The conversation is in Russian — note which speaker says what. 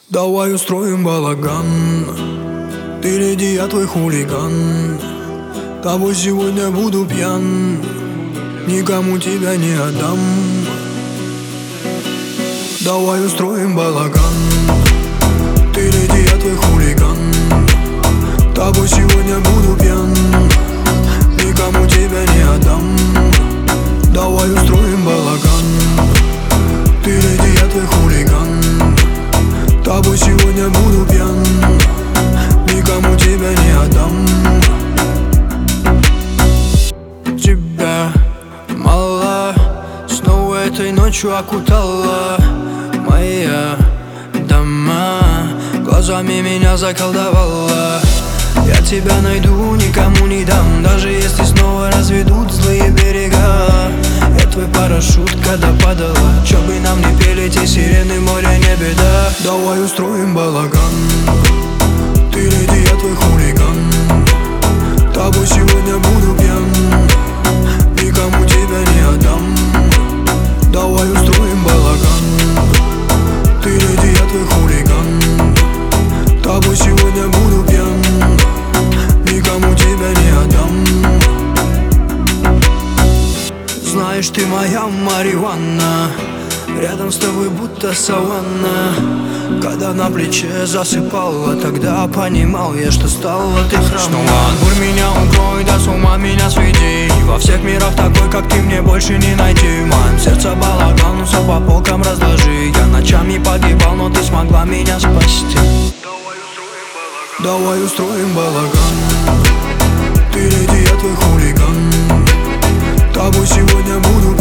Speaker 1: Давай устроим балаган. Ты леди, я твой хулиган. Тобой сегодня буду пьян, никому тебя не отдам. Давай устроим балаган. Ты леди, я твой хулиган. Тобой сегодня буду пьян, никому тебя не отдам. Давай устроим балаган. Ты леди, я твой хулиган. Тобой сегодня буду пьян, никому тебя не отдам. Тебя мало, снова этой ночью окутала моя дома, глазами меня заколдовала. Я тебя найду, никому не дам, даже если снова разведут злые берега. Я твой парашют, когда падала, чё бы нам не пели эти сирены, море не беда. Давай устроим балаган. Ты леди, я твой хулиган. Тобой сегодня буду пьян, никому тебя не отдам. Давай устроим балаган. Ты леди, я твой хулиган. Тобой сегодня буду пьян, никому тебя не отдам. Знаешь, ты моя марихуана, рядом с тобой будто саванна. Когда на плече засыпала, тогда понимал я, что стала ты храм. Снова отбор меня укрой, да с ума меня сведи. Во всех мирах такой, как ты, мне больше не найти. В моем сердце балаган, ну все по полкам разложи. Я ночами погибал, но ты смогла меня спасти. Давай устроим балаган. Ты леди, я твой хулиган. Тобой сегодня буду